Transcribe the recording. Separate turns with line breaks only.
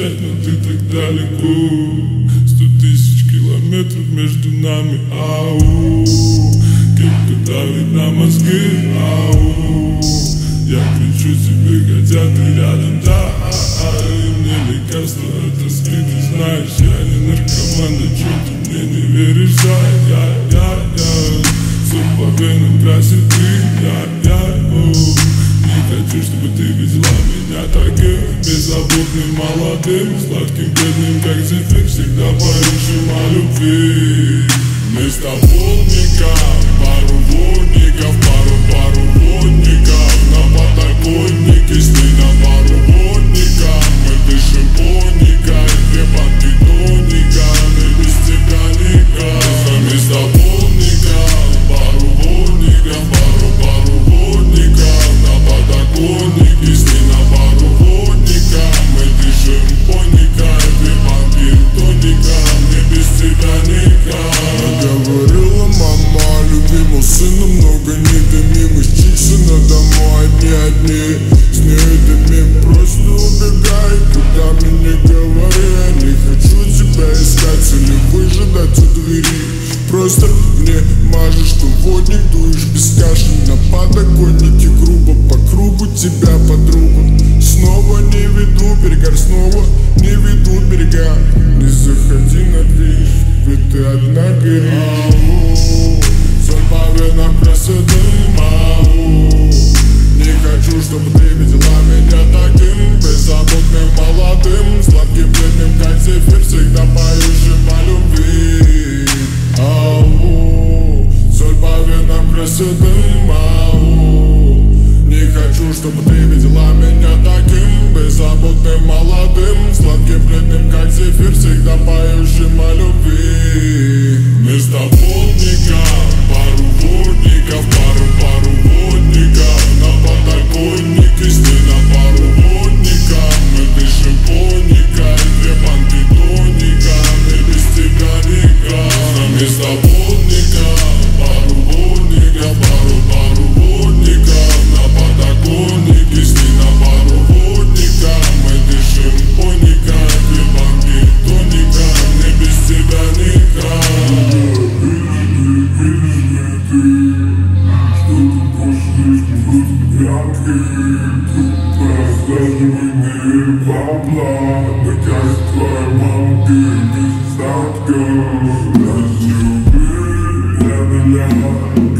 кричать, но ты так далеко. 100 000 километров между нами, ау. Кепка давит на мозги, ау. Я кричу тебе, хотя ты рядом, да. И мне лекарство от тоски, ты знаешь, я не наркоман, да чё ты мне не веришь, я все по венам красит ты, не хочу, чтобы ты видела меня таким беззаботным, молодым, сладким, бедным, как зефир, всегда поющим о любви. Вместо полника пару водников, пару водников на подоконнике, сны на пару водников. Мы дышим поника и две банки тоника, мы без тебя никак. Вместо полника пару водников, пару водников на подоконнике, сны на пару водников. Мы дышим поника и две банки тоника, мы без тебя никак.
Говорила мама о любимом сыну, много недомимых чиксы надо мной, одни с ней дымим. Просто убегай, куда мне не говори. Я не хочу тебя искать или выжидать у двери. Просто мне мажешь, что водник, дуешь без кашля на подоконнике, грубо по кругу тебя, подруга. Снова не веду берега, снова не ведут берега. Не заходи на движ, ведь ты одна горишь. Соль по венам красоты, ау. Не хочу, чтобы ты видела меня таким беззаботным, молодым, сладким, бедным, как зефир, всегда поющим о любви. Ау. Соль по венам красоты, ау. Не хочу, чтобы ты видела меня таким беззаботным, молодым, сладким, бедным, как зефир, всегда поющим о любви. Вместо полника пару водников, пару водников на подоконнике, сны на пару водников. Мы дышим поника и две банки тоника, мы без тебя никак. Вместо полника пару водников, пару водников на подоконнике, сны на пару водников. Мы дышим поника и две банки тоника, мы без тебя никак. Рассказывай бабла, наказ твоей мамки без остатка. Разлюбил я меня.